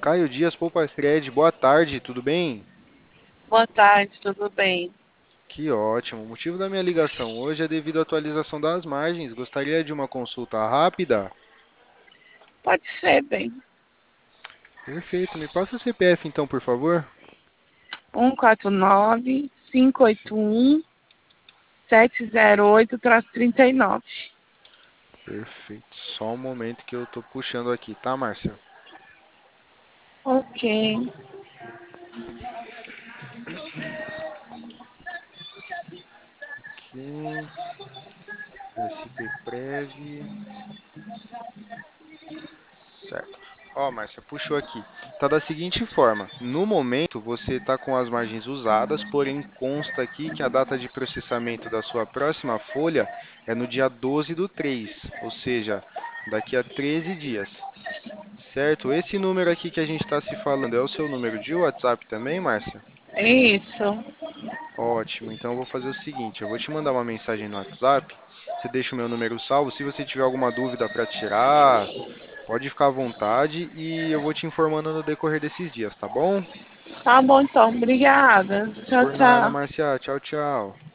Caio Dias, Poupa Cred, boa tarde, tudo bem? Boa tarde, tudo bem? Que ótimo. O motivo da minha ligação hoje é devido à atualização das margens. Gostaria de uma consulta rápida? Pode ser, bem. Perfeito. Me passa o CPF então, por favor. 149-581-708-39. Perfeito. Só um momento que eu tô puxando aqui, tá, Márcia? Ok. Aqui, SP Prev. Certo. Ó, Márcia, puxou aqui. Tá da seguinte forma: no momento você está com as margens usadas, porém consta aqui que a data de processamento da sua próxima folha é no dia 12 do 3, ou seja, daqui a 13 dias. Certo? Esse número aqui que a gente está se falando é o seu número de WhatsApp também, Márcia? Isso. Ótimo. Então eu vou fazer o seguinte: eu vou te mandar uma mensagem no WhatsApp. Você deixa o meu número salvo. Se você tiver alguma dúvida para tirar, pode ficar à vontade e eu vou te informando no decorrer desses dias, tá bom? Tá bom, então. Obrigada. Tchau, Por nada, tchau. Marcia. Tchau, tchau.